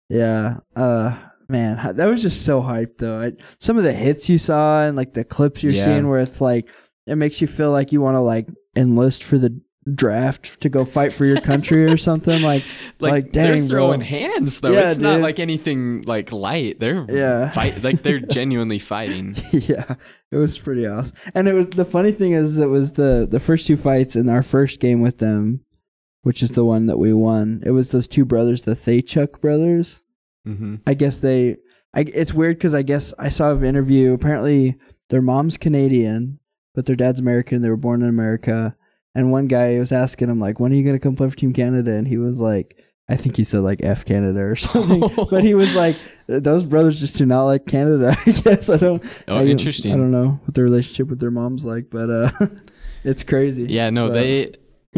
Yeah. Uh, man, that was just so hyped though. I, some of the hits you saw and like the clips you're Yeah. seeing where it's like it makes you feel like you want to like enlist for the draft to go fight for your country or something. Like, Like, like they're dang, throwing bro. hands though. Yeah, It's not dude. like anything like light. They're Yeah. fight like they're genuinely fighting. Yeah, it was pretty awesome. And it was the funny thing is it was the the first two fights in our first game with them, which is the one that we won. It was those two brothers, the Thaychuk brothers. Mm-hmm. I guess they. I, it's weird because I guess I saw an interview. Apparently, their mom's Canadian, but their dad's American. They were born in America. And one guy was asking him like, "When are you gonna come play for Team Canada?" And he was like, "I think he said like F Canada or something." But he was like, "Those brothers just do not like Canada." I guess I don't. Oh, I, interesting. I don't know what their relationship with their mom's like, but uh, it's crazy. Yeah, no, But- they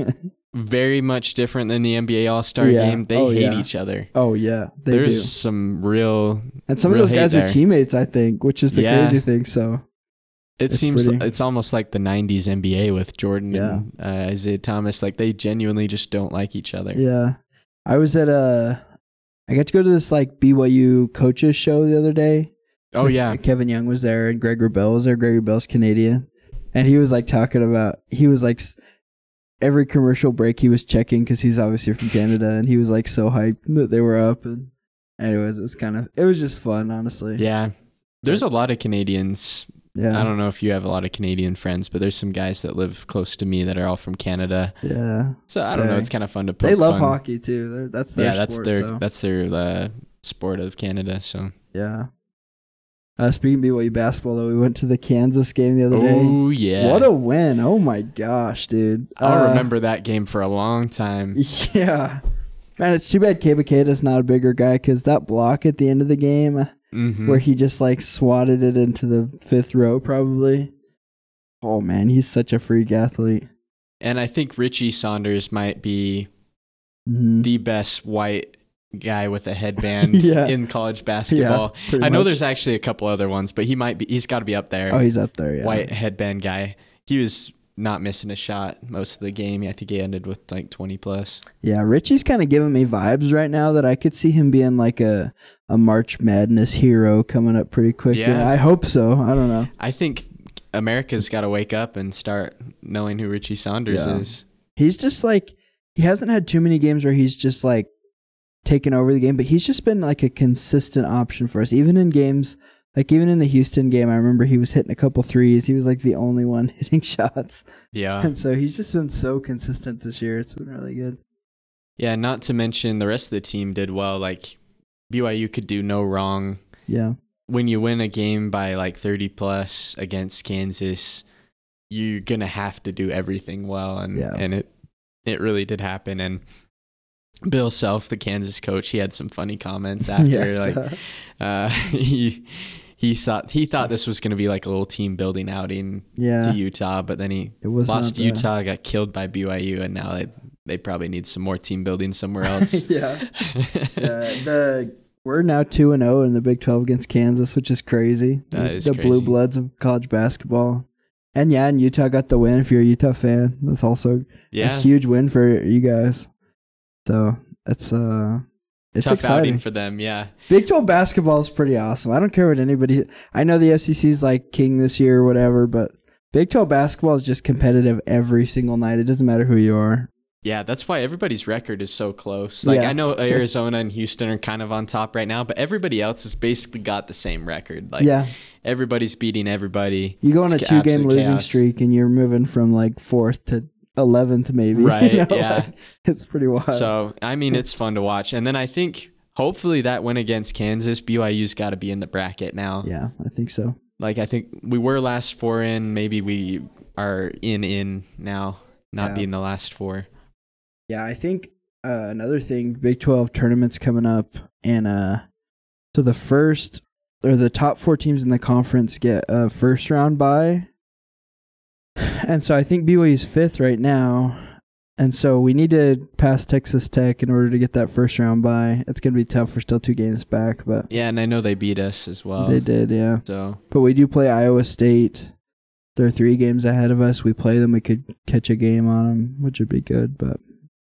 very much different than the N B A All-Star Yeah. game. They Oh, hate yeah. each other. Oh yeah, they There's do. some real And some of real those hate guys there. are teammates, I think, which is the Yeah. crazy thing. So It It's seems pretty- it's almost like the nineties N B A with Jordan Yeah. and uh, Isaiah Thomas. Like they genuinely just don't like each other. yeah, I was at a. I got to go to this like B Y U coaches show the other day. Oh with- yeah. Kevin Young was there and Greg Wrubell was there. Greg Wrubell's Canadian, and he was like talking about. He was like s- every commercial break he was checking because he's obviously from Canada, and he was like so hyped that they were up. And anyways, it was kind of it was just fun, honestly. Yeah. There's a lot of Canadians. yeah, I don't know if you have a lot of Canadian friends, but there's some guys that live close to me that are all from Canada. yeah. So I don't know. Dang. It's kind of fun to poke They love fun. hockey too. They're, that's their Yeah, that's sport, their so. that's their uh, sport of Canada. So Yeah. Uh, speaking of B Y U basketball, though, we went to the Kansas game the other day. oh yeah, What a win. Oh, my gosh, dude. I'll Uh, remember that game for a long time. Yeah. Man, it's too bad Kebaketa's not a bigger guy because that block at the end of the game hmm where he just, like, swatted it into the fifth row, probably. Oh, man, he's such a freak athlete. And I think Richie Saunders might be Mhm. the best white guy with a headband Yeah. in college basketball. pretty I know much. there's actually a couple other ones, but he might be. He's got to be up there. Oh, he's up there, yeah. White headband guy. He was not missing a shot most of the game. I think he ended with like twenty plus. Yeah, Richie's kind of giving me vibes right now that I could see him being like a, a March Madness hero coming up pretty quick. Yeah. And I hope so. I don't know. I think America's got to wake up and start knowing who Richie Saunders Yeah. is. He's just like, he hasn't had too many games where he's just like taken over the game, but he's just been like a consistent option for us. Even in games, like even in the Houston game, I remember he was hitting a couple threes. He was like the only one hitting shots. Yeah. And so he's just been so consistent this year. It's been really good. Yeah, not to mention the rest of the team did well. Like B Y U could do no wrong. Yeah. When you win a game by like thirty plus against Kansas, you're going to have to do everything well. And, Yeah. and it, it really did happen. And Bill Self, the Kansas coach, he had some funny comments after. Yes. Like uh, he he thought he thought this was going to be like a little team building outing yeah. to Utah, but then he It was lost not to the- Utah, got killed by B Y U, and now they they probably need some more team building somewhere else. yeah. Uh, the we're now two and zero in the Big Twelve against Kansas, which is crazy. That the is the blue crazy. bloods of college basketball. And yeah, and Utah got the win. If you're a Utah fan, that's also Yeah, a huge win for you guys. So it's uh, it's tough exciting. outing for them. Yeah, Big twelve basketball is pretty awesome. I don't care what anybody. I know the S E C is like king this year or whatever, but Big twelve basketball is just competitive every single night. It doesn't matter who you are. yeah. That's why everybody's record is so close. Like Yeah. I know Arizona and Houston are kind of on top right now, but everybody else has basically got the same record. Like yeah, everybody's beating everybody. you go on a It's two game absolute losing chaos. streak and you're moving from like fourth to eleventh, maybe. Right, You know, yeah. like, it's pretty wild. So I mean, it's fun to watch. And then I think hopefully that win against Kansas, B Y U's got to be in the bracket now. yeah, I think so. Like I think we were last four in. Maybe we are in in now, not Yeah. being the last four. Yeah, I think uh, another thing, Big twelve tournaments coming up, and uh, so the first or the top four teams in the conference get a first round bye, and so I think B Y U's fifth right now, and so we need to pass Texas Tech in order to get that first round bye. It's gonna be tough. We're still two games back, but Yeah, and I know they beat us as well. they did, yeah. So But we do play Iowa State. They're three games ahead of us. We play them. We could catch a game on them, which would be good, but.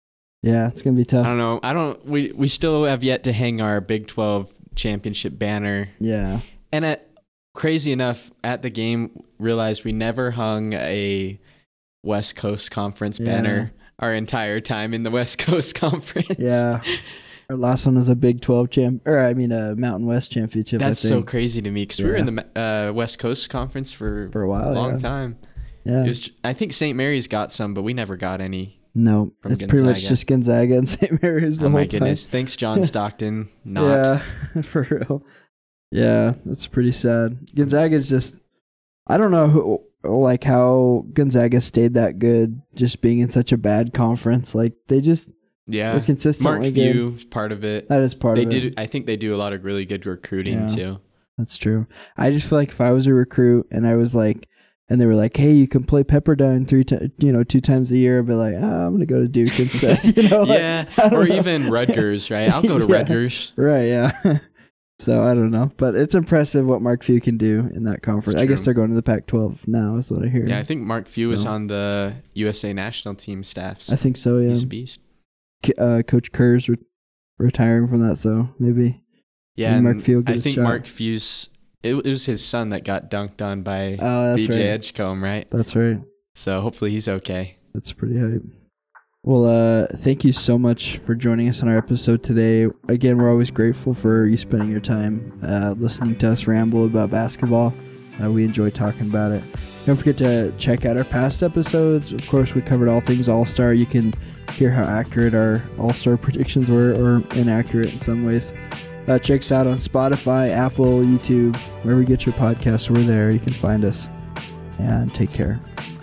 Yeah, it's gonna be tough. I don't know. I don't. We we still have yet to hang our Big twelve championship banner. Yeah. And at, crazy enough, at the game, realized we never hung a West Coast Conference Yeah. banner our entire time in the West Coast Conference. Yeah. Our last one was a Big twelve champ, or I mean a Mountain West championship. That's I so think. crazy to me because we were in the uh, West Coast Conference for, For a while, long yeah. time. Yeah. It was, I think Saint Mary's got some, but we never got any. No, from it's pretty much Gonzaga. just Gonzaga and Saint Mary's the Oh whole my time. goodness! Thanks, John Stockton. Not. Yeah, for real. Yeah, that's pretty sad. Gonzaga's just, I don't know who, like how Gonzaga stayed that good, just being in such a bad conference. Like they just Yeah. were consistently Mark good. Few is part of it. That is part They of did. it. I think they do a lot of really good recruiting Yeah. too. That's true. I just feel like if I was a recruit and I was like, and they were like, "Hey, you can play Pepperdine three times, you know, two times a year," I'd be like, oh, "I'm gonna go to Duke instead." You know, like, Yeah, I don't or know. even Rutgers, right? I'll go to Yeah. Rutgers. Right, yeah. So I don't know, but it's impressive what Mark Few can do in that conference. It's I guess true. they're going to the Pac twelve now, is what I hear. Yeah, I think Mark Few is So- on the U S A national team staff. I think so. Yeah, He's a beast. K- uh, Coach Kerr's re- retiring from that, so maybe. Yeah, Maybe and Mark Few will get I a think shot. Mark Few's. It, it was his son that got dunked on by Oh, that's B J right. Edgecombe, right? That's right. So hopefully he's okay. That's pretty hype. Well, uh, thank you so much for joining us on our episode today. Again, we're always grateful for you spending your time uh, listening to us ramble about basketball. Uh, we enjoy talking about it. Don't forget to check out our past episodes. Of course, we covered all things All-Star. You can hear how accurate our All-Star predictions were, or inaccurate in some ways. Uh, check us out on Spotify, Apple, YouTube, wherever you get your podcasts. We're there. You can find us. And take care.